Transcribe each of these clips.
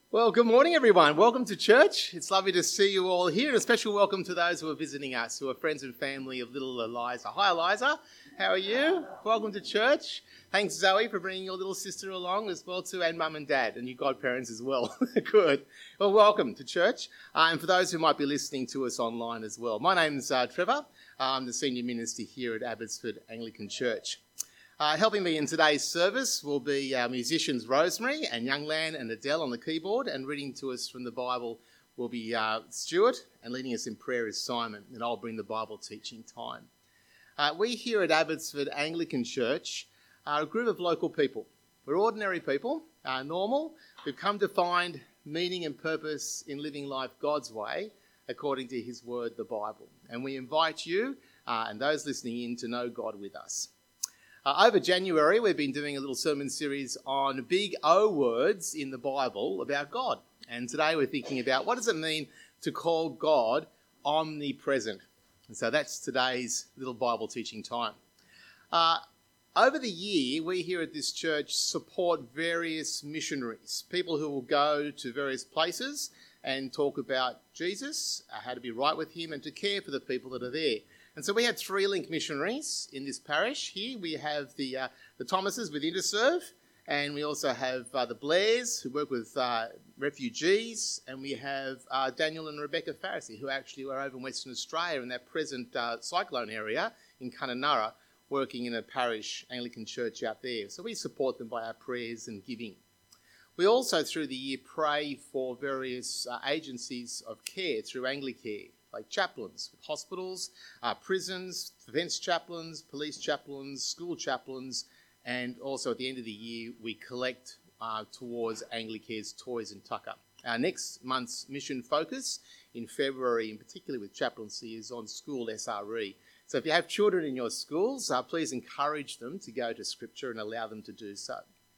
Well, good morning, everyone. Welcome to church. It's lovely to see you all here, and a special welcome to those who are visiting us, who are friends and family of little Eliza. Hi, Eliza. How are you? Welcome to church. Thanks, Zoe, for bringing your little sister along as well, too, and Mum and Dad, and your godparents as well. Good. Well, welcome to church, and for those who might be listening to us online as well. My name's Trevor. I'm the senior minister here at Abbotsford Anglican Church. Helping me in today's service will be our musicians Rosemary and Younglan and Adele on the keyboard, and reading to us from the Bible will be Stuart, and leading us in prayer is Simon, and I'll bring the Bible teaching time. We here at Abbotsford Anglican Church are a group of local people. We're ordinary people, normal, who've come to find meaning and purpose in living life God's way, according to his word, the Bible. And we invite you and those listening in to know God with us. Over January, we've been doing a little sermon series on big O words in the Bible about God. And today we're thinking about what does it mean to call God omnipresent. And so that's today's little Bible teaching time. Over the year, we here at this church support various missionaries, people who will go to various places and talk about Jesus, how to be right with him, and to care for the people that are there. And so we have 3 link missionaries in this parish here. We have the Thomases with Interserve, and we also have the Blairs who work with refugees, and we have Daniel and Rebecca Farrisee who actually are over in Western Australia in that present cyclone area in Kununurra, working in a parish Anglican church out there. So we support them by our prayers and giving. We also through the year pray for various agencies of care through Anglicare, like chaplains with hospitals, prisons, defence chaplains, police chaplains, school chaplains, and also at the end of the year we collect towards Anglicare's Toys and Tucker. Our next month's mission focus in February, in particular with chaplaincy, is on school SRE. So if you have children in your schools, please encourage them to go to Scripture and allow them to do so.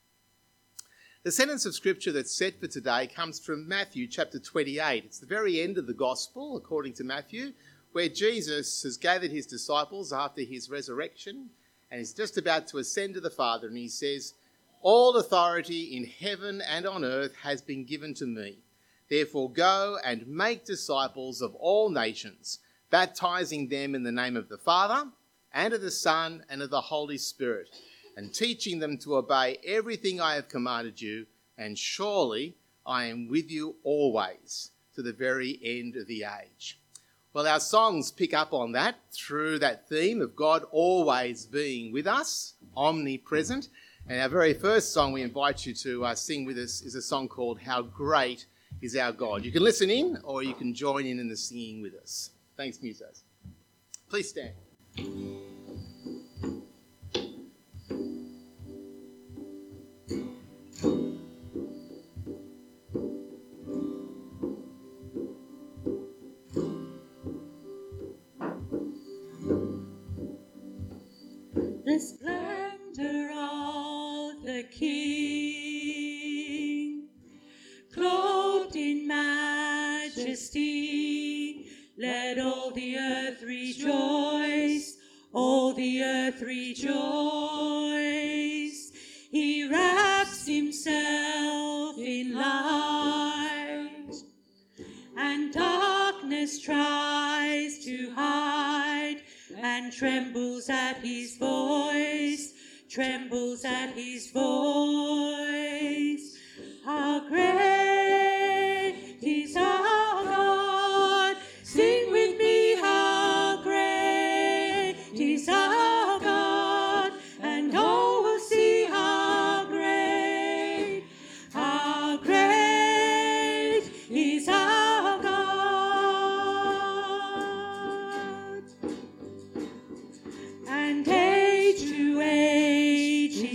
The sentence of Scripture that's set for today comes from Matthew chapter 28. It's the very end of the Gospel, according to Matthew, where Jesus has gathered his disciples after his resurrection and is just about to ascend to the Father, and he says, "All authority in heaven and on earth has been given to me. Therefore go and make disciples of all nations, baptizing them in the name of the Father and of the Son and of the Holy Spirit, and teaching them to obey everything I have commanded you, and surely I am with you always to the very end of the age." Well, our songs pick up on that through that theme of God always being with us, omnipresent. And our very first song we invite you to sing with us is a song called "How Great Is Our God." You can listen in or you can join in the singing with us. Thanks, musos. Please stand. The splendor of the King, clothed in majesty, let all the earth rejoice, all the earth rejoice. He wraps himself in light, and darkness tries to hide, and trembles at his voice, trembles at his voice. How great is our God! Sing with me, how great is our God! And all will see how great is our God. And age to age he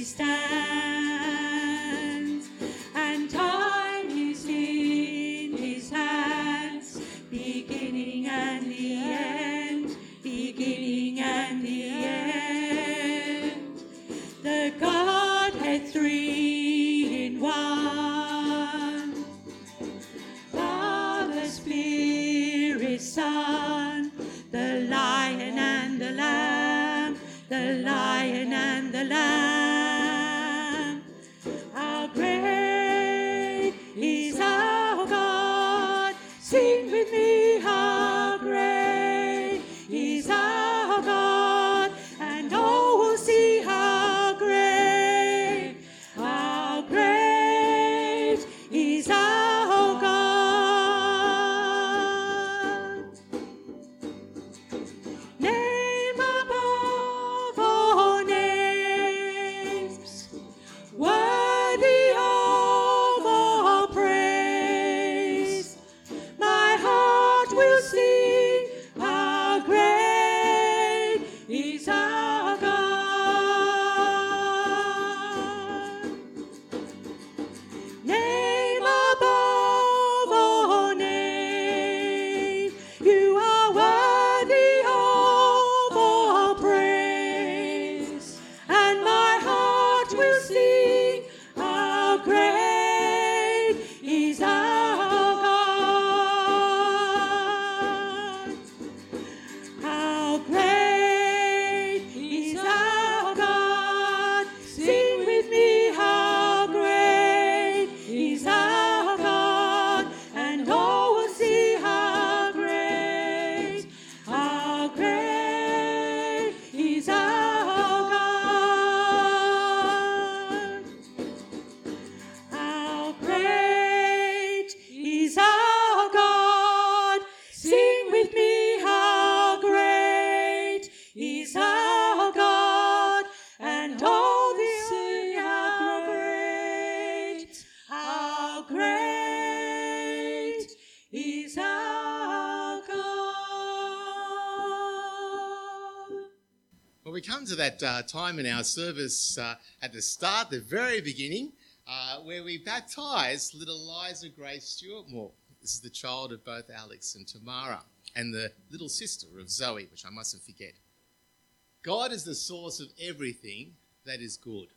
stands, and time is in his hands, beginning and the end, beginning and the end. The Godhead three in one, Father, Spirit, Son, the Lion and the Lamb, the Lion and the Lamb. How great is our We come to that time in our service at the start, the very beginning, where we baptise little Liza Grace Stewart Moore. This is the child of both Alex and Tamara, and the little sister of Zoe, which I mustn't forget. God is the source of everything that is good.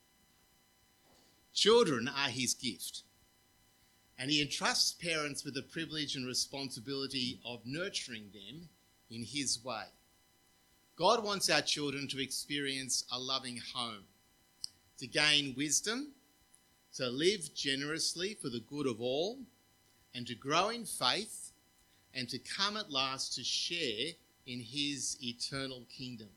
Children are his gift, and he entrusts parents with the privilege and responsibility of nurturing them in his way. God wants our children to experience a loving home, to gain wisdom, to live generously for the good of all, and to grow in faith, and to come at last to share in his eternal kingdom.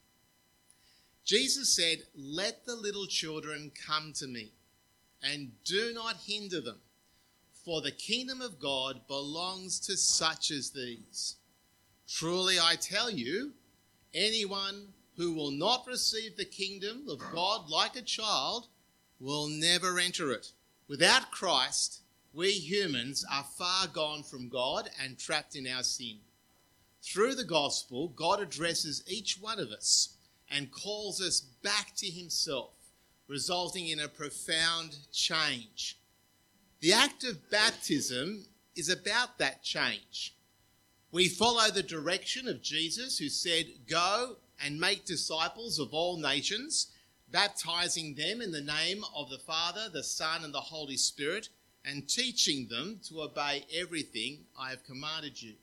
Jesus said, "Let the little children come to me, and do not hinder them, for the kingdom of God belongs to such as these. Truly I tell you, anyone who will not receive the kingdom of God like a child will never enter it." Without Christ, we humans are far gone from God and trapped in our sin. Through the gospel, God addresses each one of us and calls us back to himself, resulting in a profound change. The act of baptism is about that change. We follow the direction of Jesus, who said, "Go and make disciples of all nations, baptizing them in the name of the Father, the Son, and the Holy Spirit, and teaching them to obey everything I have commanded you."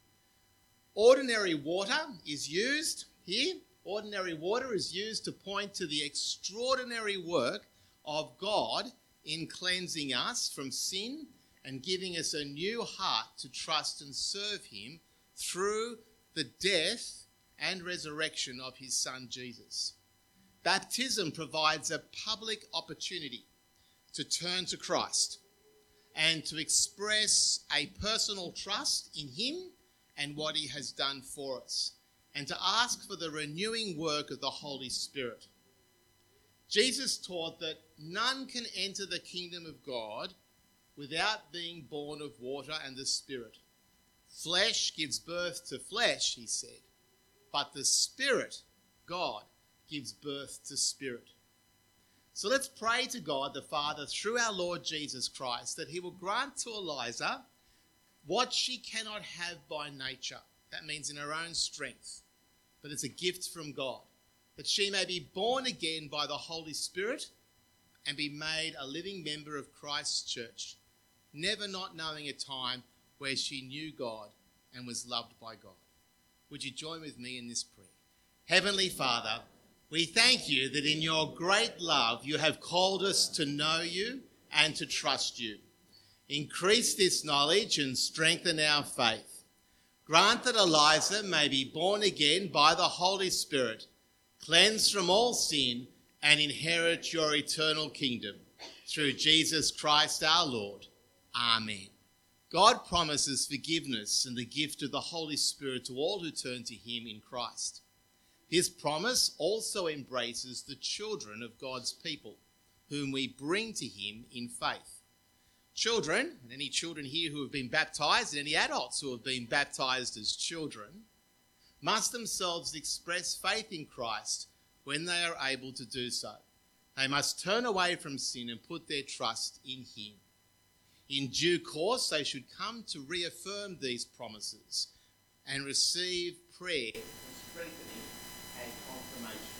Ordinary water is used here. Ordinary water is used to point to the extraordinary work of God in cleansing us from sin and giving us a new heart to trust and serve him through the death and resurrection of his son Jesus. Baptism provides a public opportunity to turn to Christ and to express a personal trust in him and what he has done for us, and to ask for the renewing work of the Holy Spirit. Jesus taught that none can enter the kingdom of God without being born of water and the Spirit. Flesh gives birth to flesh, he said, but the Spirit, God, gives birth to spirit. So let's pray to God the Father through our Lord Jesus Christ that he will grant to Eliza what she cannot have by nature. That means in her own strength, but it's a gift from God, that she may be born again by the Holy Spirit and be made a living member of Christ's church, never not knowing a time where she knew God and was loved by God. Would you join with me in this prayer? Heavenly Father, we thank you that in your great love you have called us to know you and to trust you. Increase this knowledge and strengthen our faith. Grant that Eliza may be born again by the Holy Spirit, cleansed from all sin, and inherit your eternal kingdom. Through Jesus Christ our Lord. Amen. God promises forgiveness and the gift of the Holy Spirit to all who turn to him in Christ. His promise also embraces the children of God's people, whom we bring to him in faith. Children, and any children here who have been baptised, and any adults who have been baptised as children, must themselves express faith in Christ when they are able to do so. They must turn away from sin and put their trust in him. In due course, they should come to reaffirm these promises and receive prayer for strengthening and confirmation.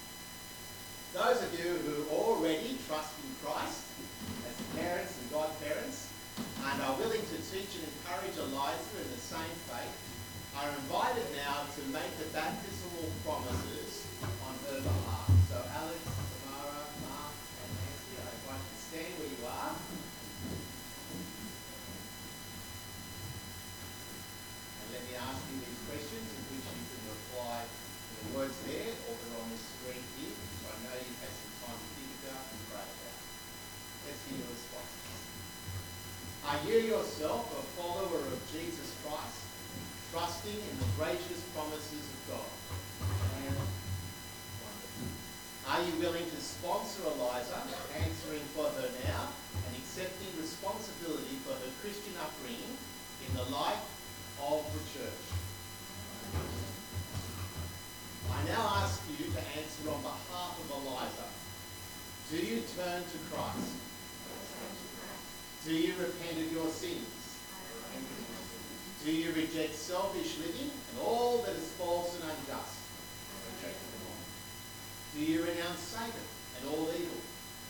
Those of you who already trust in Christ as parents and godparents and are willing to teach and encourage Eliza in the same faith are invited now to make the baptismal promises on her behalf. So Alex, Tamara, Mark and Nancy, I invite you to stand where you are. And let me ask you these questions in which you can reply to the words there or they're on the screen here, which I know you've had some time to think about and pray about. Let's hear your responses. Are you yourself a follower of Jesus Christ, trusting in the gracious promises of God? Are you willing to sponsor Eliza, answering for her now and accepting responsibility for her Christian upbringing in the life of the church? I now ask you to answer on behalf of Eliza. Do you turn to Christ? Do you repent of your sins? Do you reject selfish living and all that is false and unjust? Do you renounce Satan and all evil?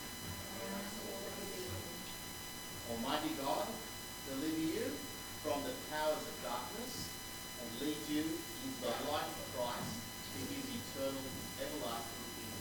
Almighty God, deliver you from the powers of darkness and lead you into the light of Christ, to his eternal, everlasting kingdom.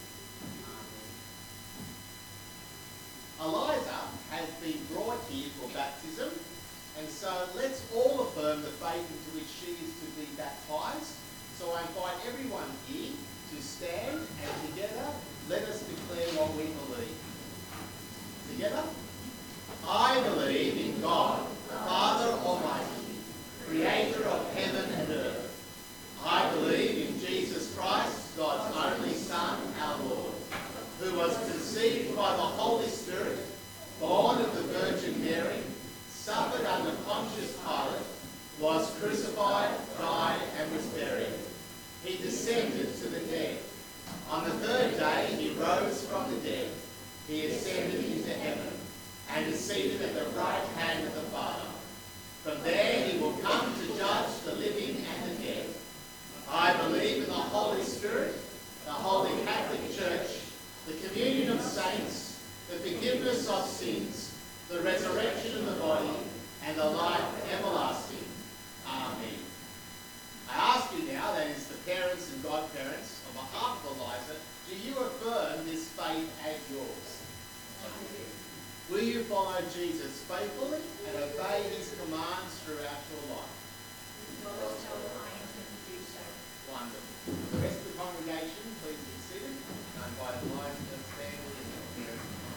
Amen. Eliza has been brought here for baptism, and so let's all affirm the faith into which she is to be baptized. So I invite everyone here to stand, and together let us declare what we believe. Together? I believe in God, the Father Almighty, creator of heaven and earth. I believe in Jesus Christ, God's only Son, our Lord, who was conceived by the Holy Spirit, born of the Virgin Mary, suffered under Pontius Pilate, was crucified, died, and was buried. He descended to the dead. On the third day he rose from the dead. He ascended into heaven and is seated at the right hand of the Father. From there he will come to judge the living and the dead. I believe in the Holy Spirit, the Holy Catholic Church, the communion of saints, the forgiveness of sins, the resurrection of the body, and the life everlasting. Amen. I ask you now, that is the parents and godparents, on behalf of Eliza, do you affirm this faith as yours? Will you follow Jesus faithfully and obey his commands throughout your life? Wonderful. The rest of the congregation, please be seated. I invite Eliza to stand with you.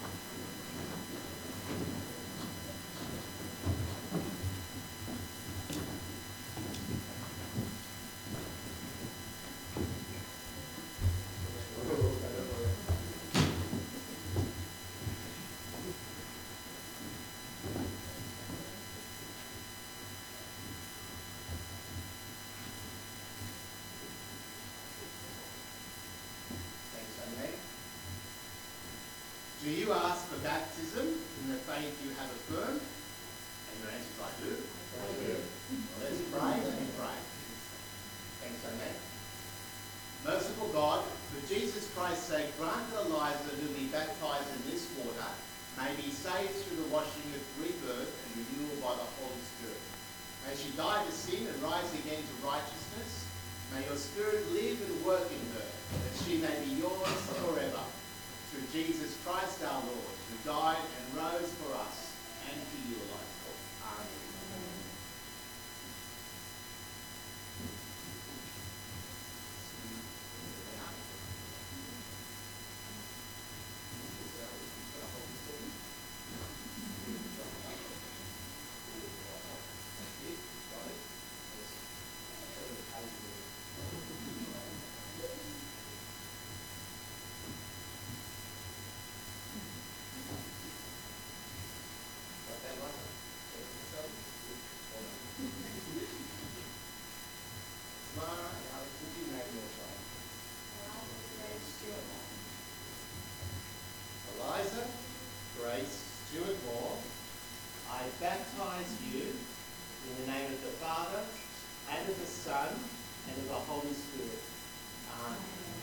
Do you ask for baptism in the faith you have affirmed? And your answer is, I do. I do. Well, let's pray. Let me pray. Thanks, Amen. Merciful God, for Jesus Christ's sake, grant that Eliza, who be baptized in this water, may be saved through the washing of rebirth and renewal by the Holy Spirit. May she die to sin and rise again to righteousness. May your Spirit live and work in her, that she may be yours forever. Through Jesus Christ our Lord, who died and rose for us, and to you alone. Amen. Eliza Grace Stewart Moore, I baptize you in the name of the Father, and of the Son, and of the Holy Spirit. Amen.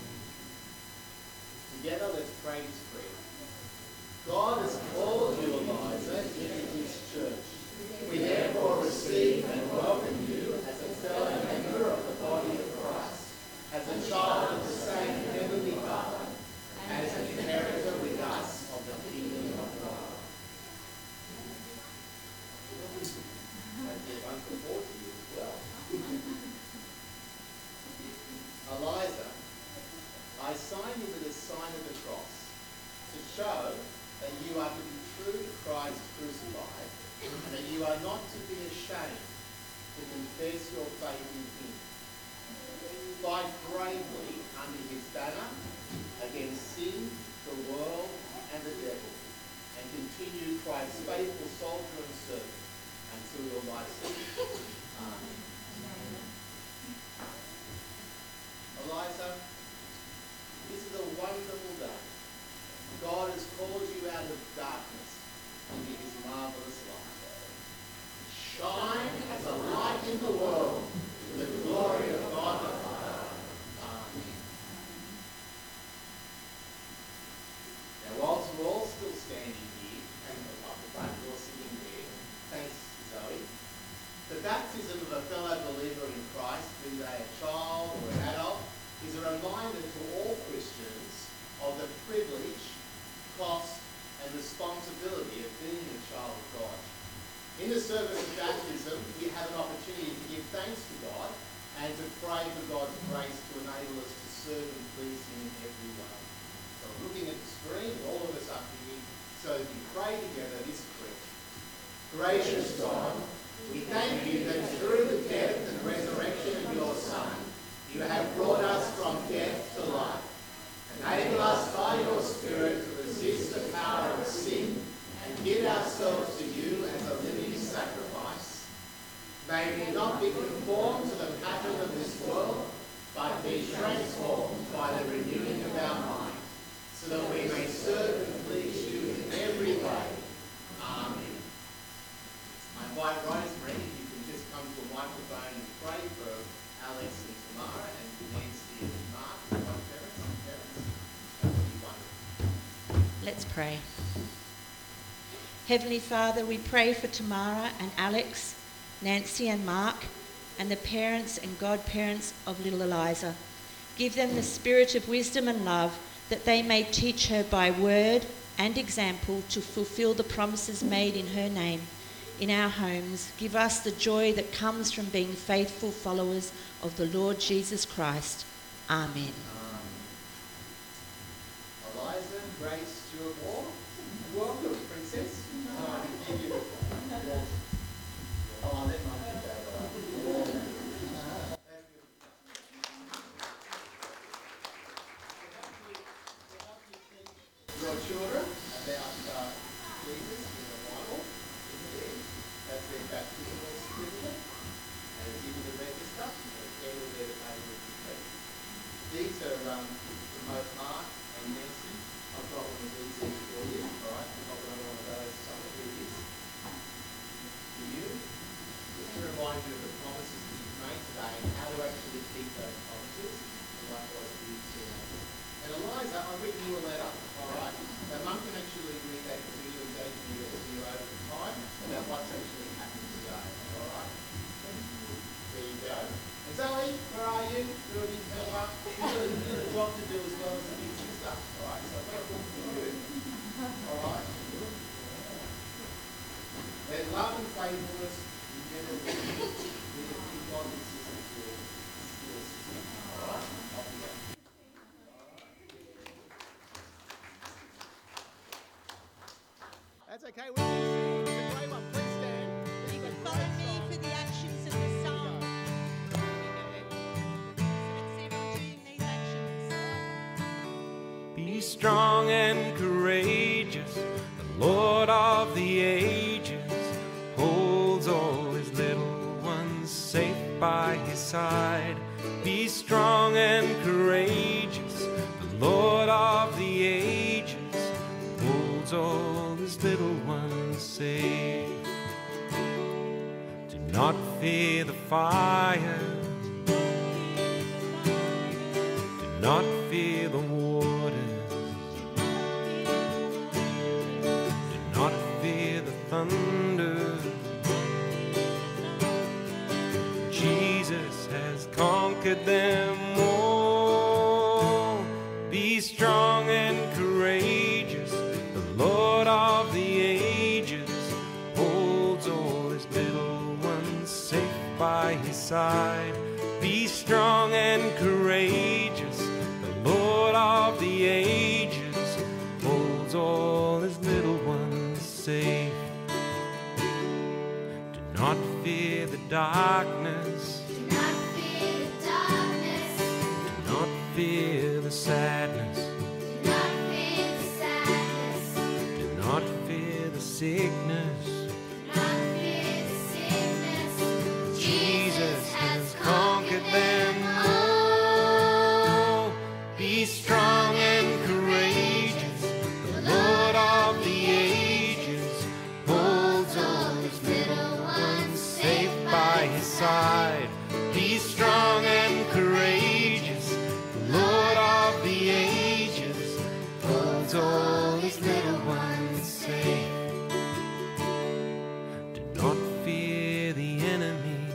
Together let's pray this prayer. God has called you, Eliza, into his church. We therefore receive and welcome you as a fellow member of the body of Christ, as a child of the same heavenly Father, as an inheritor with us of the kingdom of God. I'd give one for 40 as well. Eliza, I sign you with the sign of the cross to show that you are to be true to Christ crucified, and that you are not to be ashamed to confess your faith in him. Fight bravely under his banner against sin, the world, and the devil, and continue Christ's faithful soldier and servant until your life's end. Amen. Eliza, this baptism of a fellow believer in Christ, be they a child or an adult, is a reminder to all Christians of the privilege, cost and responsibility of being a child of God. In the service of baptism, we have an opportunity to give thanks to God and to pray for God's grace to enable us to serve and please Him in every way. So looking at the screen, all of us up here, so that we pray together this prayer. Gracious God, we thank you that through the death and resurrection of your Son, you have brought us from death to life. Enable us by your Spirit to resist the power of sin and give ourselves to you as a living sacrifice. May we not be conformed to the pattern of this world, but be transformed by the renewing of our mind, so that we may serve and please you in every way. Amen. I invite Rosemary, if you can just come to a microphone and pray for Alex and Tamara and Nancy and Mark, my parents and parents. That would be wonderful. Let's pray. Heavenly Father, we pray for Tamara and Alex, Nancy and Mark, and the parents and godparents of little Eliza. Give them the spirit of wisdom and love, that they may teach her by word and example to fulfill the promises made in her name. In our homes, give us the joy that comes from being faithful followers of the Lord Jesus Christ. Amen. Eliza, Grace, Stuart Wall, welcome, Princess. I give you I'll let Mum get that. Your children about Jesus in the Bible. That's their baptismal certificate, and it's in the register, and it's handled there to make it complete. These are from both Mark and Nancy. I've got one of these here for you, alright? I've got one of those, here it is. For you, just to remind you of the promises that you've made today and how to actually keep those promises, and likewise for you too. And Eliza, I've written you a letter, alright? Now Mum can actually read that to you and go to you over time about what's actually happened today, alright? There you go. And Zoe, where are you? Good, you tell her. You've got a job to do as well as the big sister, alright? So I've got a book for you, alright? Let love and faithfulness be never be God consistent to your system, alright? Off you go. That's okay. We're going to sing. It's a great one. Please stand. You can follow me for the actions of the song. So let's see everyone doing these actions. Be strong and courageous. The Lord of the ages holds all his little ones safe by his side. Be strong and courageous. The Lord of the ages holds all his little ones safe. Do not fear the fire. Do not fear the waters. Do not fear the thunder. Jesus has conquered them all. Be strong and courageous. The Lord of the ages holds all his little ones safe by his side. Be strong and courageous. The Lord of the ages holds all his little ones safe. Do not fear the darkness. Do not fear the darkness. Do not fear the sadness. Do not fear the sadness. Do not fear the sickness. Do not fear the sickness. Jesus has conquered them all. Be strong and courageous. The Lord of the ages holds all his little ones safe by his side. Be strong and courageous. The Lord of the ages holds all his little ones safe. Do not fear the enemy.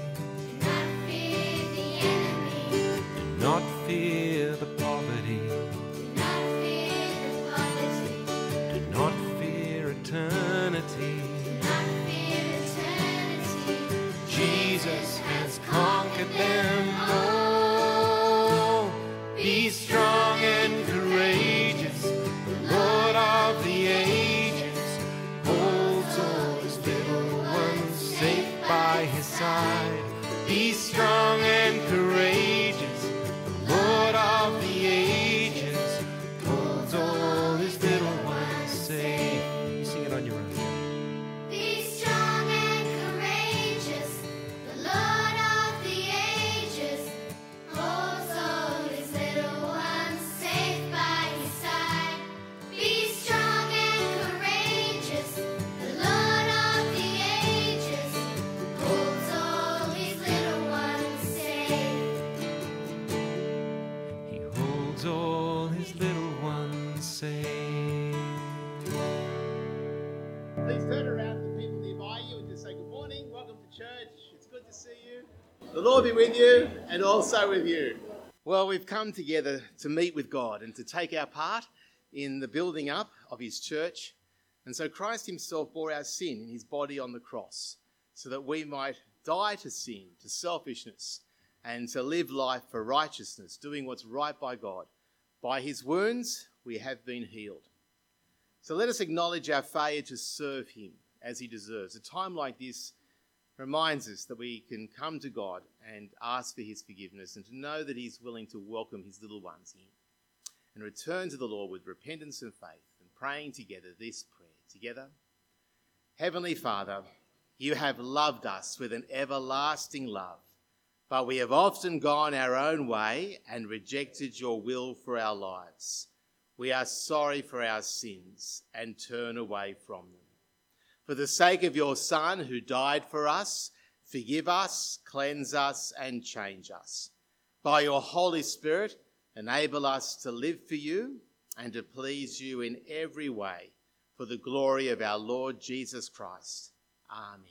Jesus has conquered them all. Be strong and courageous. The Lord of the ages holds all his little ones safe by his side. Be strong and courageous. The Lord of the ages holds all his little ones safe. You sing it on your own. Be strong and courageous. The Lord of the ages holds all his little ones safe by his side. Be strong and courageous. The Lord of the ages holds all his little ones safe. He holds all his little ones safe. Please turn around to the people nearby you and just say good morning, welcome to church, it's good to see you. The Lord be with you and also with you. Well, we've come together to meet with God and to take our part in the building up of his church. And so Christ himself bore our sin in his body on the cross so that we might die to sin, to selfishness, and to live life for righteousness, doing what's right by God. By his wounds, we have been healed. So let us acknowledge our failure to serve him as he deserves. A time like this reminds us that we can come to God and ask for his forgiveness and to know that he's willing to welcome his little ones in and return to the Lord with repentance and faith and praying together this prayer. Together. Heavenly Father, you have loved us with an everlasting love, but we have often gone our own way and rejected your will for our lives. We are sorry for our sins and turn away from them. For the sake of your Son who died for us, forgive us, cleanse us and change us. By your Holy Spirit, enable us to live for you and to please you in every way for the glory of our Lord Jesus Christ. Amen.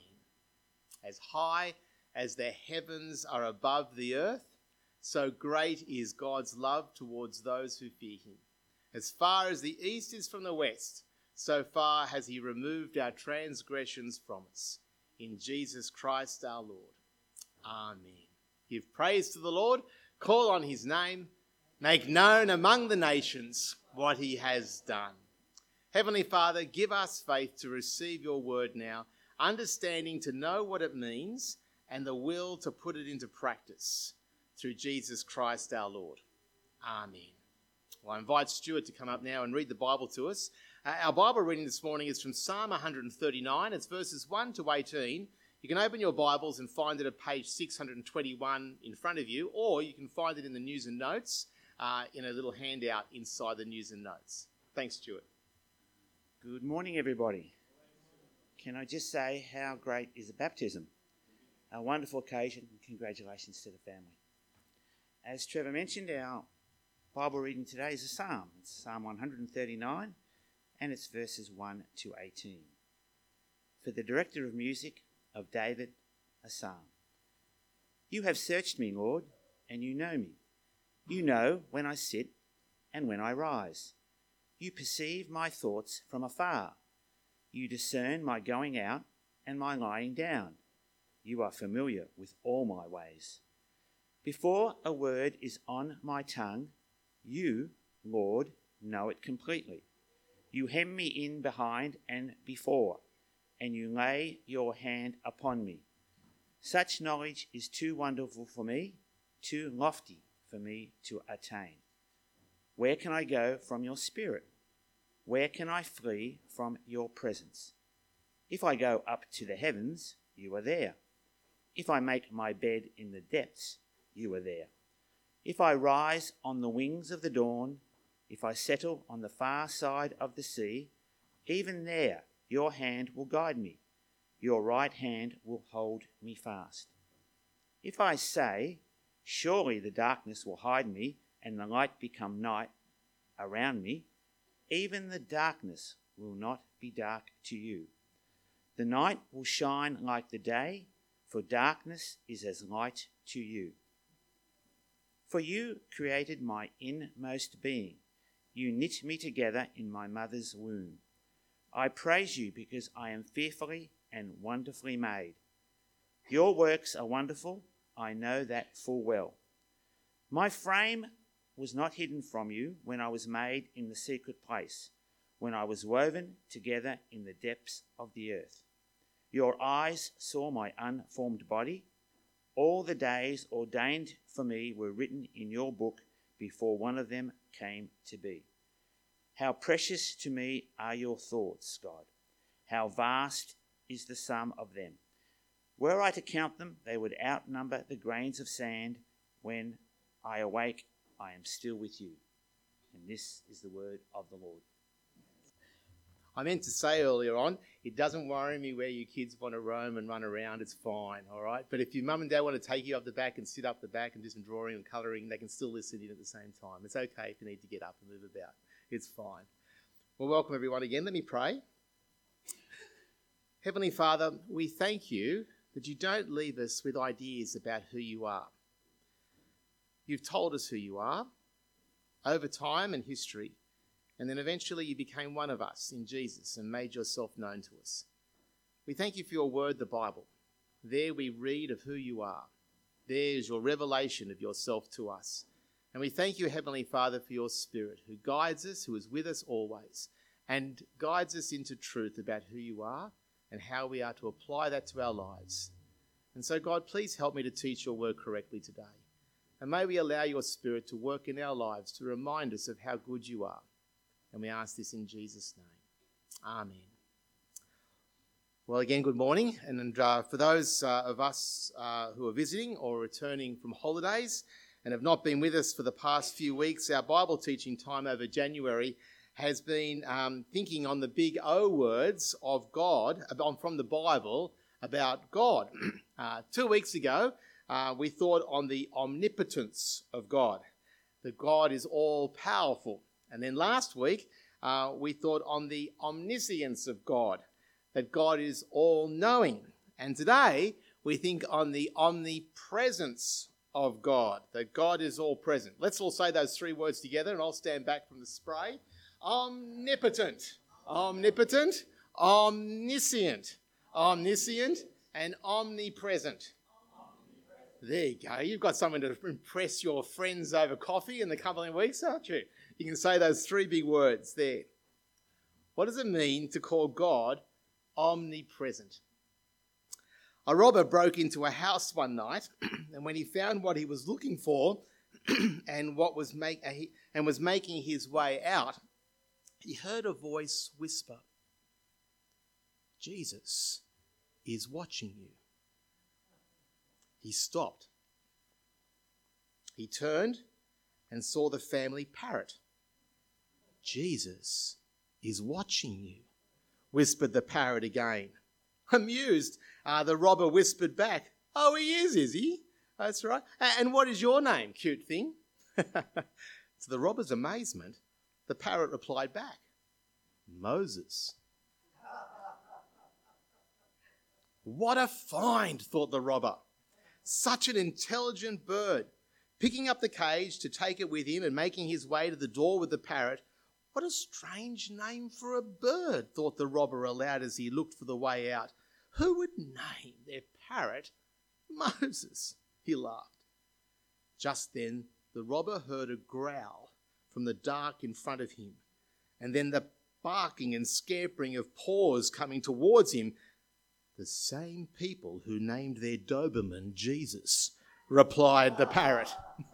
As high as the heavens are above the earth, so great is God's love towards those who fear him. As far as the east is from the west, so far has he removed our transgressions from us. In Jesus Christ our Lord. Amen. Give praise to the Lord, call on his name, make known among the nations what he has done. Heavenly Father, give us faith to receive your word now, understanding to know what it means and the will to put it into practice through Jesus Christ our Lord. Amen. Well, I invite Stuart to come up now and read the Bible to us. Our Bible reading this morning is from Psalm 139. It's verses 1 to 18. You can open your Bibles and find it at page 621 in front of you, or you can find it in the news and notes in a little handout inside the news and notes. Thanks, Stuart. Good morning, everybody. Can I just say how great is a baptism? A wonderful occasion, and congratulations to the family. As Trevor mentioned, our Bible reading today is a psalm. It's Psalm 139, and it's verses 1 to 18. For the director of music, of David, a psalm. You have searched me, Lord, and you know me. You know when I sit and when I rise. You perceive my thoughts from afar. You discern my going out and my lying down. You are familiar with all my ways. Before a word is on my tongue, you, Lord, know it completely. You hem me in behind and before, and you lay your hand upon me. Such knowledge is too wonderful for me, too lofty for me to attain. Where can I go from your spirit? Where can I flee from your presence? If I go up to the heavens, you are there. If I make my bed in the depths, you are there. If I rise on the wings of the dawn, if I settle on the far side of the sea, even there your hand will guide me. Your right hand will hold me fast. If I say, surely the darkness will hide me and the light become night around me, even the darkness will not be dark to you. The night will shine like the day, for darkness is as light to you. For you created my inmost being. You knit me together in my mother's womb. I praise you because I am fearfully and wonderfully made. Your works are wonderful. I know that full well. My frame was not hidden from you when I was made in the secret place, when I was woven together in the depths of the earth. Your eyes saw my unformed body. All the days ordained for me were written in your book before one of them came to be. How precious to me are your thoughts, God. How vast is the sum of them. Were I to count them, they would outnumber the grains of sand. When I awake, I am still with you. And this is the word of the Lord. I meant to say earlier on, it doesn't worry me where you kids want to roam and run around, it's fine, all right? But if your mum and dad want to take you up the back and sit up the back and do some drawing and colouring, they can still listen in at the same time. It's okay if you need to get up and move about. It's fine. Well, welcome everyone again. Let me pray. Heavenly Father, we thank you that you don't leave us with ideas about who you are. You've told us who you are over time and history, and then eventually you became one of us in Jesus and made yourself known to us. We thank you for your word, the Bible. There we read of who you are. There is your revelation of yourself to us. And we thank you, Heavenly Father, for your Spirit who guides us, who is with us always, and guides us into truth about who you are and how we are to apply that to our lives. And so, God, please help me to teach your word correctly today. And may we allow your Spirit to work in our lives to remind us of how good you are. And we ask this in Jesus' name. Amen. Well, again, good morning. And for those of us who are visiting or returning from holidays and have not been with us for the past few weeks, our Bible teaching time over January has been thinking on the big O words of God, from the Bible, about God. 2 weeks ago, we thought on the omnipotence of God, that God is all-powerful. And then last week, we thought on the omniscience of God, that God is all-knowing. And today, we think on the omnipresence of God, that God is all-present. Let's all say those three words together, and I'll stand back from the spray. Omnipotent, omnipotent, omniscient, omniscient, and omnipresent. There you go. You've got something to impress your friends over coffee in the coming weeks, aren't you? You can say those three big words there. What does it mean to call God omnipresent? A robber broke into a house one night, and when he found what he was looking for and was making his way out, he heard a voice whisper, "Jesus is watching you." He stopped. He turned and saw the family parrot. "Jesus is watching you," whispered the parrot again. Amused, the robber whispered back, "Oh, he is he? That's right. And what is your name, cute thing?" To the robber's amazement, the parrot replied back, "Moses." What a find, thought the robber. Such an intelligent bird. Picking up the cage to take it with him and making his way to the door with the parrot. What a strange name for a bird, thought the robber aloud as he looked for the way out. Who would name their parrot Moses? He laughed. Just then, the robber heard a growl from the dark in front of him, and then the barking and scampering of paws coming towards him. "The same people who named their Doberman Jesus," replied the parrot.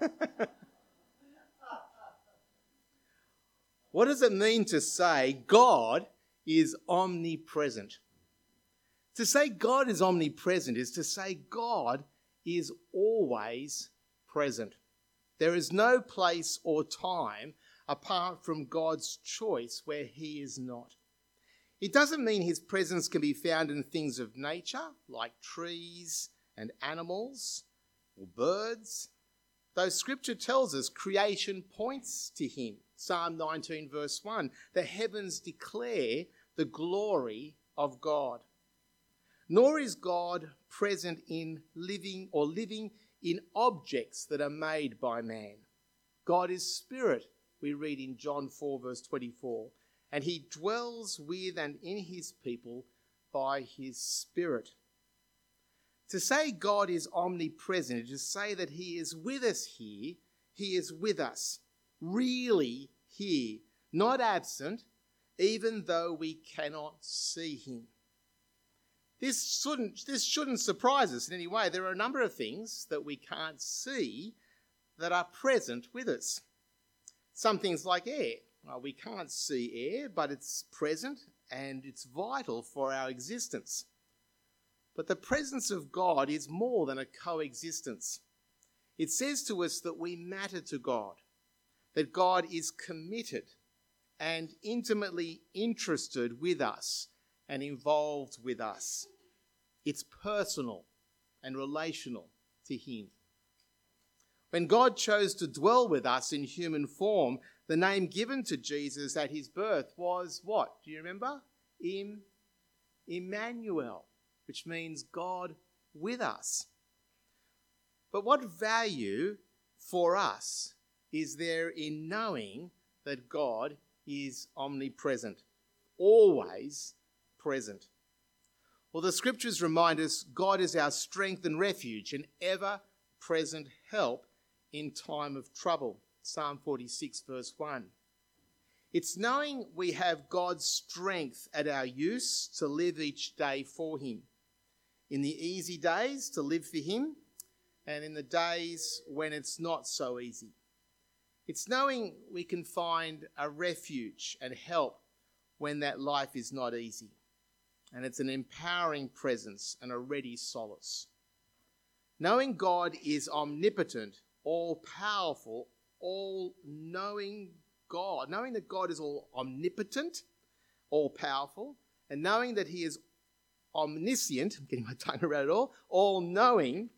What does it mean to say God is omnipresent? To say God is omnipresent is to say God is always present. There is no place or time apart from God's choice where he is not. It doesn't mean his presence can be found in things of nature, like trees and animals or birds. Though Scripture tells us creation points to him. Psalm 19 verse 1, the heavens declare the glory of God. Nor is God present in living in objects that are made by man. God is spirit, we read in John 4 verse 24. And he dwells with and in his people by his Spirit. To say God is omnipresent is to say that he is with us here, he is with us, really here, not absent, even though we cannot see him. This shouldn't surprise us in any way. There are a number of things that we can't see that are present with us. Some things like air. Well, we can't see air, but it's present and it's vital for our existence. But the presence of God is more than a coexistence. It says to us that we matter to God, that God is committed and intimately interested with us and involved with us. It's personal and relational to him. When God chose to dwell with us in human form, the name given to Jesus at his birth was what? Do you remember? Emmanuel, which means God with us. But what value for us is there in knowing that God is omnipresent, always present? Well, the scriptures remind us God is our strength and refuge, an ever-present help in time of trouble. Psalm 46 verse 1. It's knowing we have God's strength at our use to live each day for him. In the easy days, to live for him, and in the days when it's not so easy. It's knowing we can find a refuge and help when that life is not easy. And it's an empowering presence and a ready solace. Knowing God is omnipotent, all-powerful, all-knowing God. Knowing that God is all omnipotent, all-powerful, and knowing that he is omniscient, I'm getting my tongue around it all-knowing,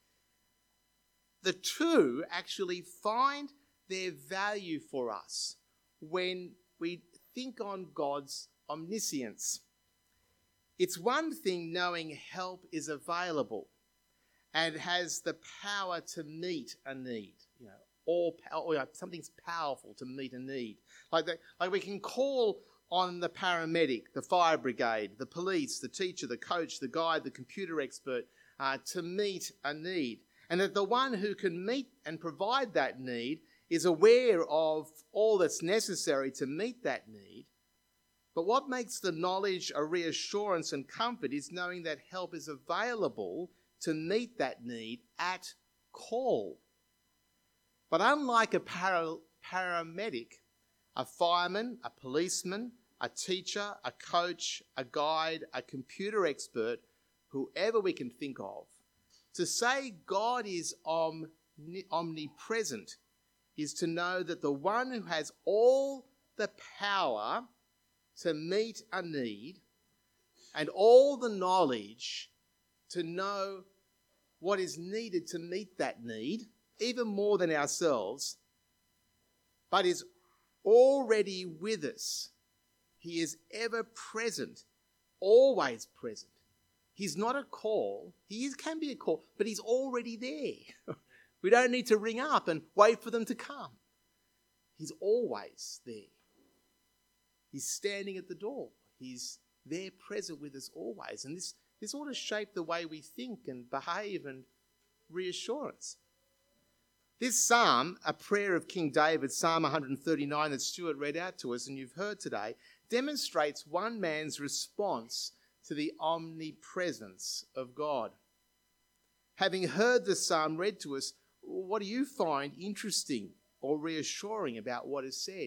the two actually find their value for us when we think on God's omniscience. It's one thing knowing help is available and has the power to meet a need. Something's powerful to meet a need. Like we can call on the paramedic, the fire brigade, the police, the teacher, the coach, the guide, the computer expert to meet a need. And that the one who can meet and provide that need is aware of all that's necessary to meet that need. But what makes the knowledge a reassurance and comfort is knowing that help is available to meet that need at call. But unlike a paramedic, a fireman, a policeman, a teacher, a coach, a guide, a computer expert, whoever we can think of, to say God is omnipresent is to know that the one who has all the power to meet a need and all the knowledge to know what is needed to meet that need, even more than ourselves, but is already with us. He is ever present, always present. He's not a call. Can be a call, but he's already there. We don't need to ring up and wait for them to come. He's always there. He's standing at the door. He's there present with us always. And this ought to shape the way we think and behave and reassurance. This psalm, a prayer of King David, Psalm 139 that Stuart read out to us and you've heard today, demonstrates one man's response to the omnipresence of God. Having heard the psalm read to us, what do you find interesting or reassuring about what is said?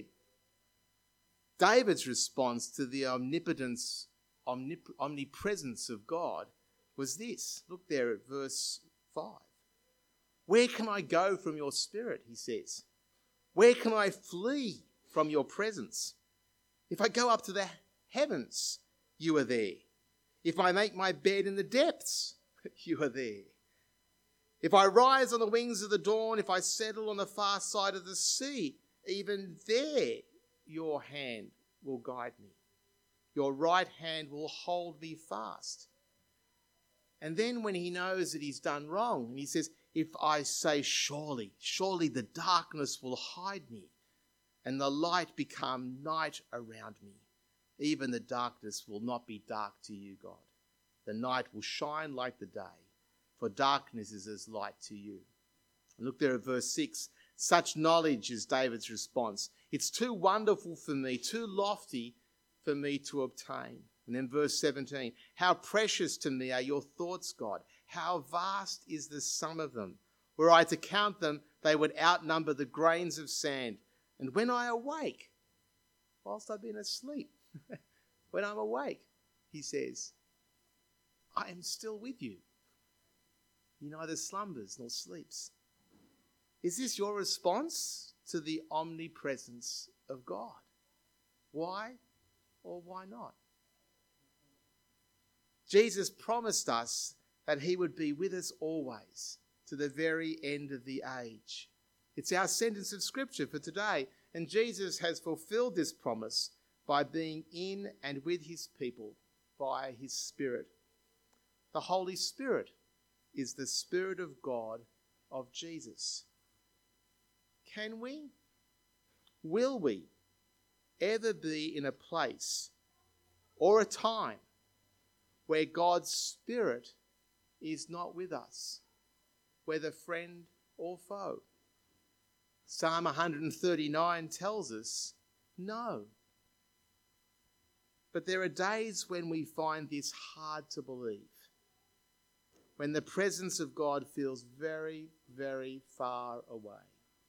David's response to the omnipotence, omnipresence of God was this. Look there at verse 5. Where can I go from your spirit, he says? Where can I flee from your presence? If I go up to the heavens, you are there. If I make my bed in the depths, you are there. If I rise on the wings of the dawn, if I settle on the far side of the sea, even there your hand will guide me. Your right hand will hold me fast. And then when he knows that he's done wrong, and he says, if I say surely the darkness will hide me, and the light become night around me, even the darkness will not be dark to you, God. The night will shine like the day, for darkness is as light to you. Look there at verse 6. Such knowledge is David's response. It's too wonderful for me, too lofty for me to obtain. And then verse 17. How precious to me are your thoughts, God. How vast is the sum of them. Were I to count them, they would outnumber the grains of sand. And when I awake, whilst I've been asleep, when I'm awake, he says, I am still with you. He neither slumbers nor sleeps. Is this your response to the omnipresence of God? Why or why not? Jesus promised us that he would be with us always to the very end of the age. It's our sentence of scripture for today, and Jesus has fulfilled this promise by being in and with his people by his Spirit. The Holy Spirit is the Spirit of God of Jesus. Can we, will we ever be in a place or a time where God's Spirit is not with us, whether friend or foe? Psalm 139 tells us no. But there are days when we find this hard to believe, when the presence of God feels very, very far away.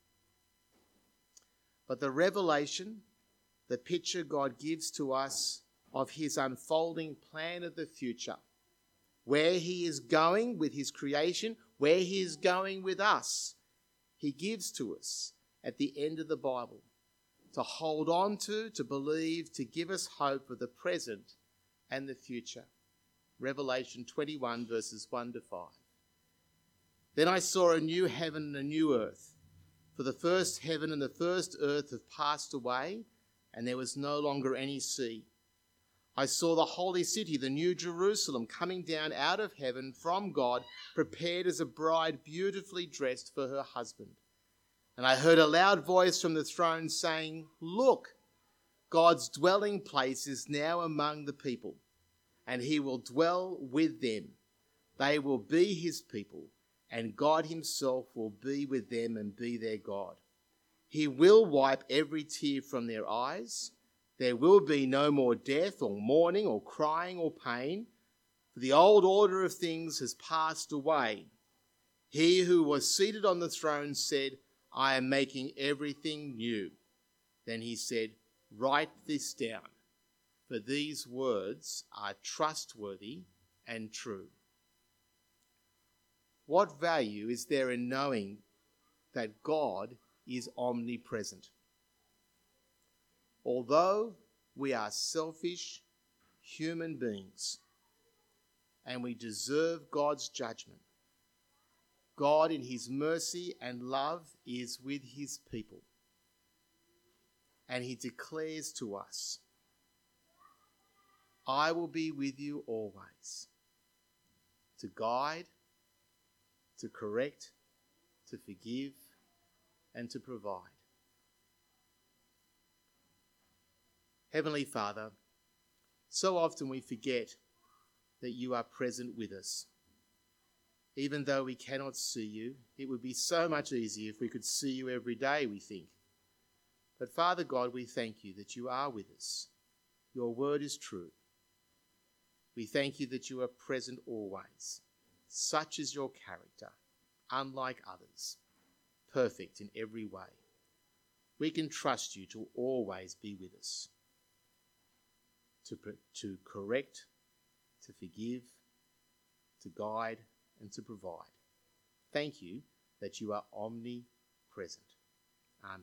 But the revelation, the picture God gives to us of his unfolding plan of the future, where he is going with his creation, where he is going with us, he gives to us at the end of the Bible to hold on to believe, to give us hope for the present and the future. Revelation 21 verses 1 to 5. Then I saw a new heaven and a new earth, for the first heaven and the first earth have passed away, and there was no longer any sea. I saw the holy city, the new Jerusalem, coming down out of heaven from God, prepared as a bride beautifully dressed for her husband. And I heard a loud voice from the throne saying, Look, God's dwelling place is now among the people, and he will dwell with them. They will be his people, and God himself will be with them and be their God. He will wipe every tear from their eyes. There will be no more death or mourning or crying or pain, for the old order of things has passed away. He who was seated on the throne said, I am making everything new. Then he said, Write this down, for these words are trustworthy and true. What value is there in knowing that God is omnipresent? Although we are selfish human beings and we deserve God's judgment, God in his mercy and love is with his people. And he declares to us, I will be with you always, to guide, to correct, to forgive, and to provide. Heavenly Father, so often we forget that you are present with us. Even though we cannot see you, it would be so much easier if we could see you every day, we think. But Father God, we thank you that you are with us. Your word is true. We thank you that you are present always. Such is your character, unlike others, perfect in every way. We can trust you to always be with us, to correct, to forgive, to guide, and to provide. Thank you that you are omnipresent. Amen.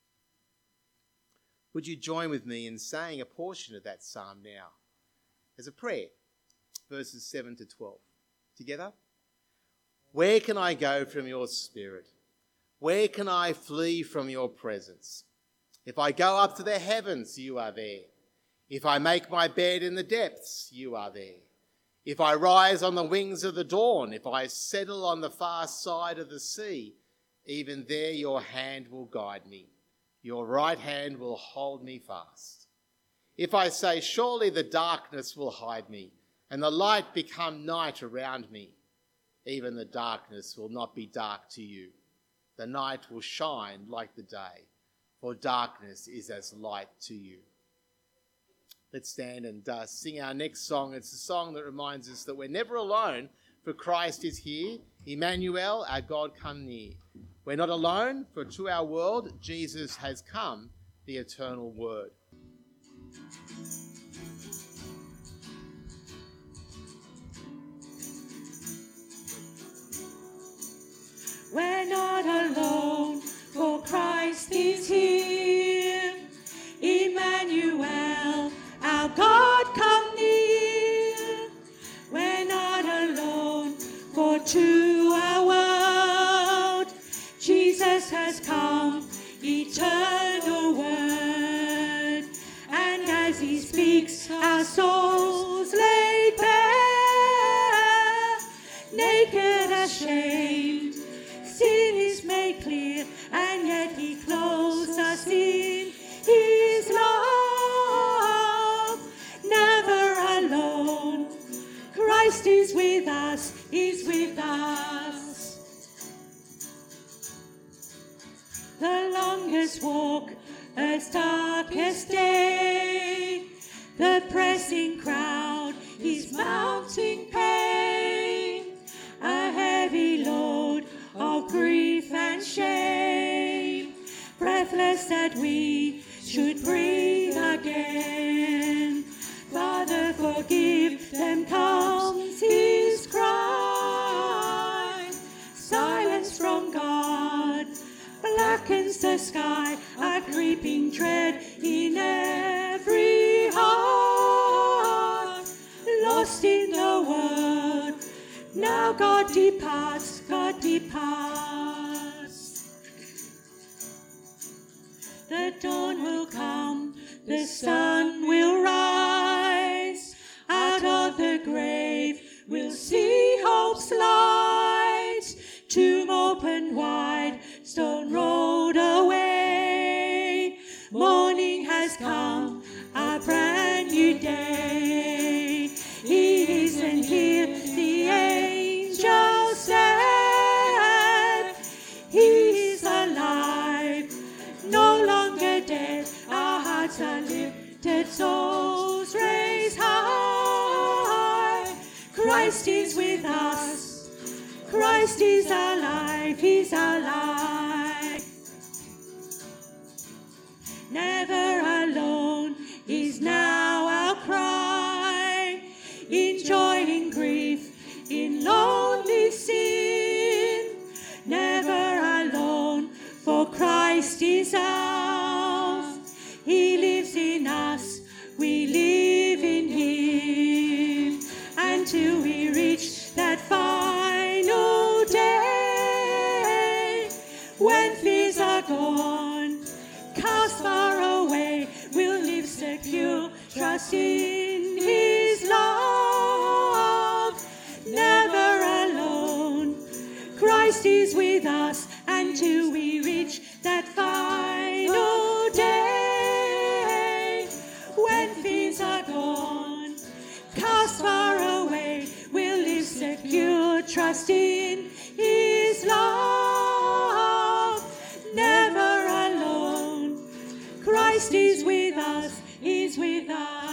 Would you join with me in saying a portion of that psalm now as a prayer, verses 7 to 12. Together? Where can I go from your spirit? Where can I flee from your presence? If I go up to the heavens, you are there. If I make my bed in the depths, you are there. If I rise on the wings of the dawn, if I settle on the far side of the sea, even there your hand will guide me. Your right hand will hold me fast. If I say, surely the darkness will hide me, and the light become night around me, even the darkness will not be dark to you. The night will shine like the day, for darkness is as light to you. Let's stand and sing our next song. It's a song that reminds us that we're never alone, for Christ is here. Emmanuel, our God, come near. We're not alone, for to our world Jesus has come, the eternal Word. We're not alone, for Christ is here. Emmanuel, our God, come near. We're not alone, for to our world Jesus has come, eternal Word. And as he speaks, our souls laid bare, naked, ashamed, sin is made clear, and yet he clothes us in his love. Never alone, Christ is with us, is with us. The longest walk, earth's darkest day, the pressing crowd is mounting pain, a heavy load of grief and shame, breathless that we should breathe again. Father, forgive them, comes his cry. Silence from God blackens the sky, a creeping dread in every heart. Lost in the world, now God departs, God departs. The dawn will come, the sun will rise. Out of the grave we'll see hope's light. Tomb open wide, stone rolled away. Morning has come, a brand new day. He isn't here, the angel said. He's alive, no longer dead. Our hearts are lifted, souls raised high. Christ is with us, Christ is alive, he's alive. Never alone is now our cry, in joy, in grief, in lonely sin. Never alone, for Christ is ours. He lives in us, we live in him, until we reach that final day, when fears are gone, cast far away, we'll live secure, trust in his love. Never alone, Christ is with us, until we reach that final day, when fears are gone, cast far away, we'll live secure, trust in his love. Never alone, Christ is with us, is with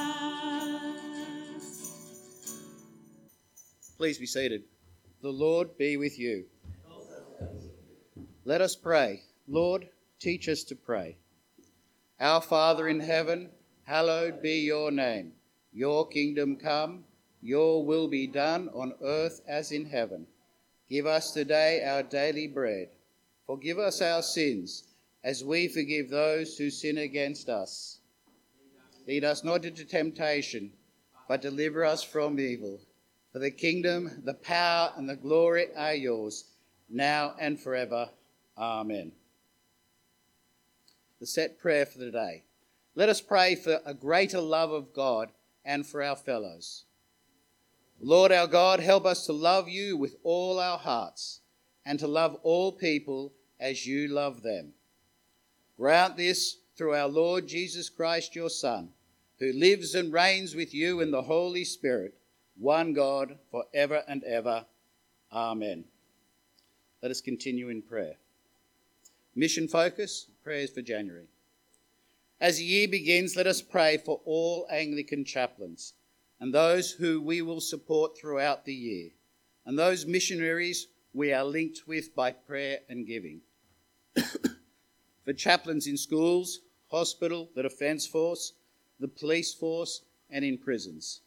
us. Please be seated. The Lord be with you. Let us pray. Lord, teach us to pray. Our Father in heaven, hallowed be your name. Your kingdom come, your will be done on earth as in heaven. Give us today our daily bread. Forgive us our sins, as we forgive those who sin against us. Lead us not into temptation, but deliver us from evil. For the kingdom, the power, and the glory are yours, now and forever. Amen. The set prayer for the day. Let us pray for a greater love of God and for our fellows. Lord our God, help us to love you with all our hearts and to love all people as you love them. Grant this through our Lord Jesus Christ, your Son, who lives and reigns with you in the Holy Spirit, one God, for ever and ever. Amen. Let us continue in prayer. Mission focus, prayers for January. As the year begins, let us pray for all Anglican chaplains and those who we will support throughout the year, and those missionaries we are linked with by prayer and giving. For chaplains in schools, hospital, the Defence Force, the police force, and in prisons.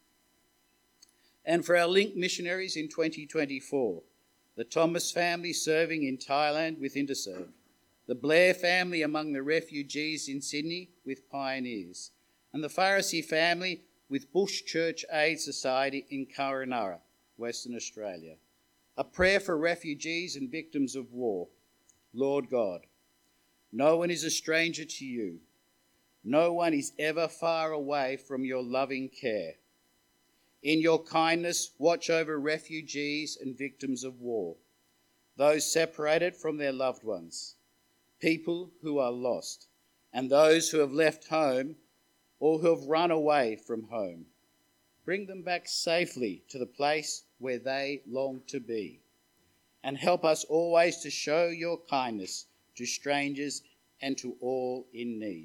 And for our linked missionaries in 2024, the Thomas family serving in Thailand with Interserve, the Blair family among the refugees in Sydney with Pioneers, and the Pharisee family with Bush Church Aid Society in Karanara, Western Australia. A prayer for refugees and victims of war. Lord God, no one is a stranger to you. No one is ever far away from your loving care. In your kindness, watch over refugees and victims of war, those separated from their loved ones, people who are lost, and those who have left home or who have run away from home. Bring them back safely to the place where they long to be, and help us always to show your kindness to strangers and to all in need.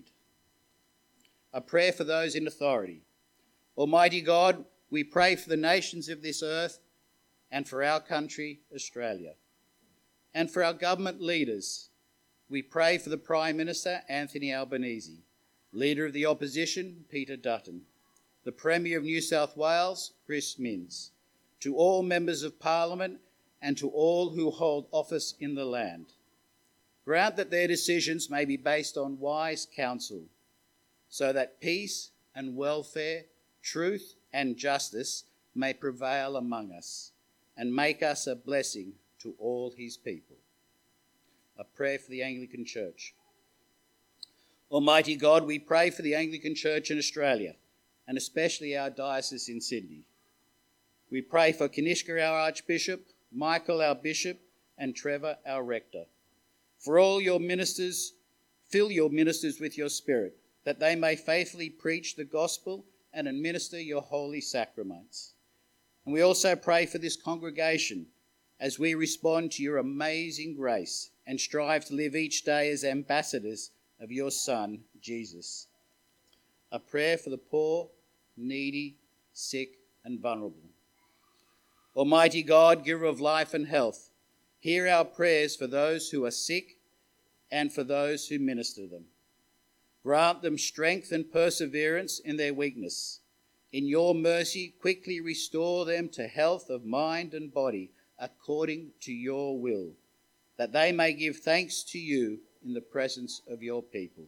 A prayer for those in authority. Almighty God, we pray for the nations of this earth and for our country, Australia, and for our government leaders. We pray for the Prime Minister, Anthony Albanese, Leader of the Opposition, Peter Dutton, the Premier of New South Wales, Chris Minns, to all members of Parliament and to all who hold office in the land. Grant that their decisions may be based on wise counsel, so that peace and welfare, truth and justice may prevail among us and make us a blessing to all his people. A prayer for the Anglican Church. Almighty God, we pray for the Anglican Church in Australia, and especially our diocese in Sydney. We pray for Kanishka, our Archbishop, Michael, our Bishop, and Trevor, our Rector. For all your ministers, fill your ministers with your Spirit, that they may faithfully preach the gospel and administer your holy sacraments. And we also pray for this congregation as we respond to your amazing grace and strive to live each day as ambassadors of your Son, Jesus. A prayer for the poor, needy, sick, and vulnerable. Almighty God, giver of life and health, hear our prayers for those who are sick and for those who minister them. Grant them strength and perseverance in their weakness. In your mercy, quickly restore them to health of mind and body according to your will, that they may give thanks to you in the presence of your people.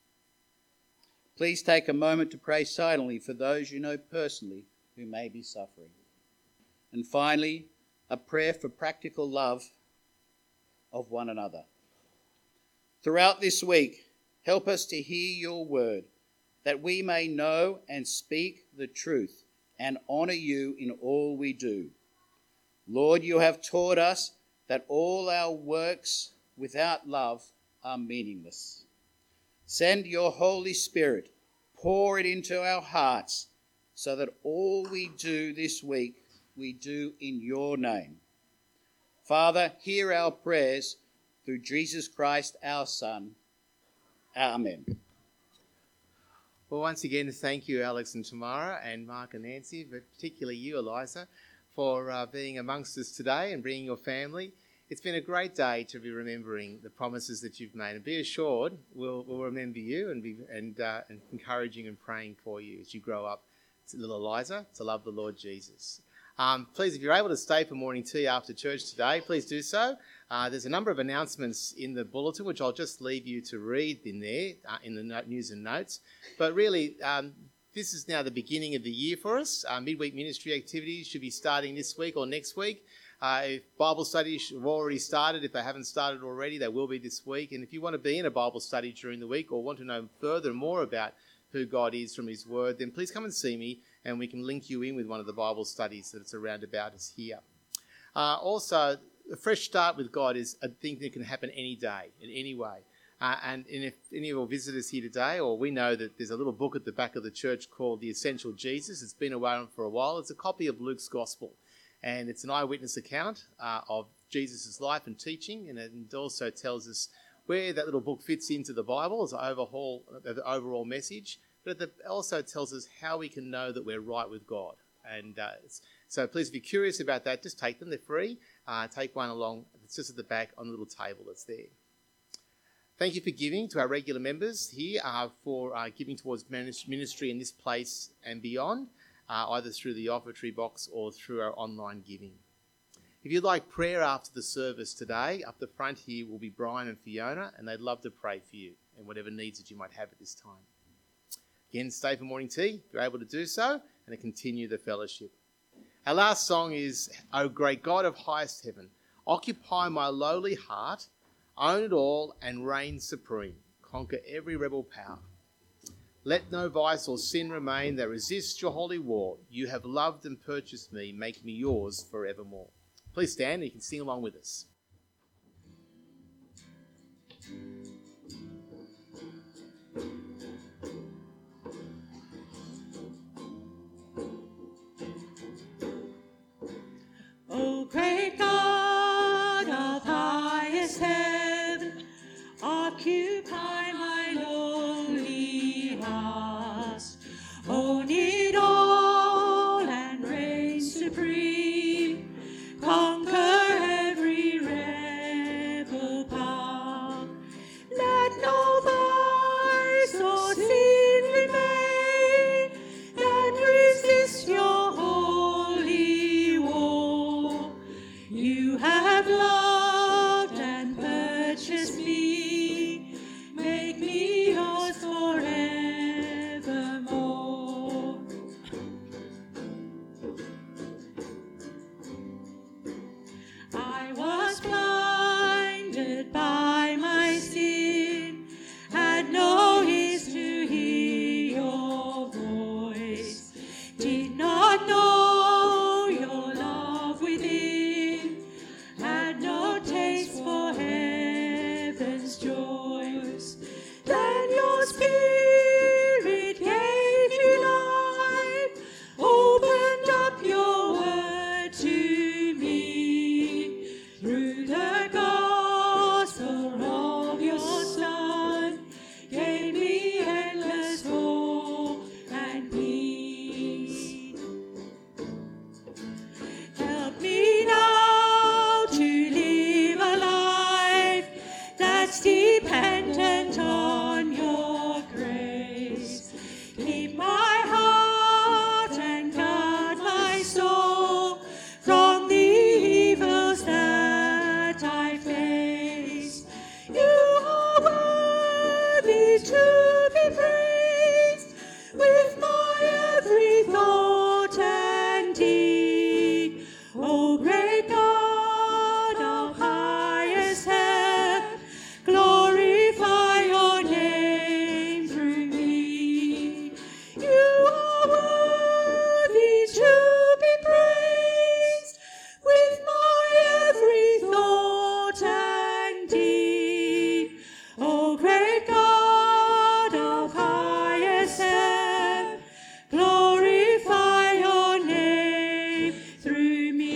Please take a moment to pray silently for those you know personally who may be suffering. And finally, a prayer for practical love of one another. Throughout this week, help us to hear your word, that we may know and speak the truth and honour you in all we do. Lord, you have taught us that all our works without love are meaningless. Send your Holy Spirit, pour it into our hearts, so that all we do this week we do in your name. Father, hear our prayers through Jesus Christ, our Son. Amen. Well, once again, thank you, Alex and Tamara, and Mark and Nancy, but particularly you, Eliza, for being amongst us today and bringing your family. It's been a great day to be remembering the promises that you've made, and be assured we'll remember you and be and encouraging and praying for you as you grow up, little Eliza, to love the Lord Jesus. Please, if you're able to stay for morning tea after church today, please do so. There's a number of announcements in the bulletin, which I'll just leave you to read in there, in the news and notes. But really, this is now the beginning of the year for us. Midweek ministry activities should be starting this week or next week. If Bible studies have already started, if they haven't started already, they will be this week. And if you want to be in a Bible study during the week or want to know further more about who God is from his word, then please come and see me and we can link you in with one of the Bible studies that's around about us here. Also, a fresh start with God is a thing that can happen any day, in any way. And if any of your visitors here today, or we know that there's a little book at the back of the church called The Essential Jesus. It's been around for a while. It's a copy of Luke's Gospel. And it's an eyewitness account of Jesus' life and teaching, and it also tells us where that little book fits into the Bible as the overall message, but it also tells us how we can know that we're right with God. And so please, if you're curious about that, just take them. They're free. Take one along. It's just at the back on the little table that's there. Thank you for giving to our regular members here for giving towards ministry in this place and beyond, either through the offertory box or through our online giving. If you'd like prayer after the service today, up the front here will be Brian and Fiona, and they'd love to pray for you and whatever needs that you might have at this time. Again, stay for morning tea if you're able to do so, and to continue the fellowship. Our last song is, O great God of highest heaven, occupy my lowly heart, own it all and reign supreme, conquer every rebel power. Let no vice or sin remain that resists your holy war. You have loved and purchased me, make me yours forevermore. Please stand and you can sing along with us. O great God of highest heaven, occupy my lowly heart. Own it all and reign supreme. Conquer every rebel power. Let no vice or sin remain that resists your holy war. You have loved and purchased me, make me yours forevermore. I was blinded by my sin, had no ears to hear your voice, did not know your love within, had no taste for heaven's joys. Then your spirit gave me life, opened up your word to me. Through the gospel of your Son, gave me endless hope and peace. Help me now to live a life that's dependent on your grace. Keep my heart and guard my soul from the evils that I face. You are worthy to be praised with my every thought and deed. O great God of highest heaven, glorify your name through me. You are worthy to be praised with my every thought and deed. O great God of highest heaven, glorify your name through me.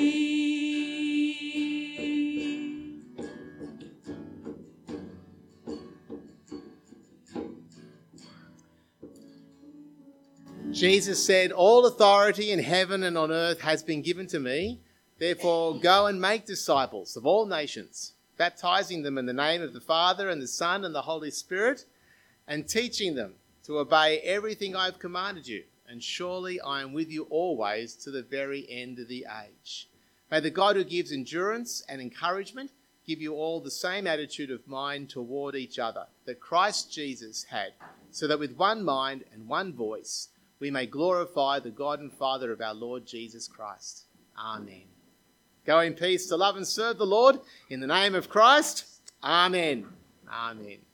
Jesus said, all authority in heaven and on earth has been given to me. Therefore, go and make disciples of all nations, baptizing them in the name of the Father and the Son and the Holy Spirit, and teaching them to obey everything I have commanded you. And surely I am with you always to the very end of the age. May the God who gives endurance and encouragement give you all the same attitude of mind toward each other that Christ Jesus had, so that with one mind and one voice we may glorify the God and Father of our Lord Jesus Christ. Amen. Go in peace to love and serve the Lord in the name of Christ. Amen. Amen.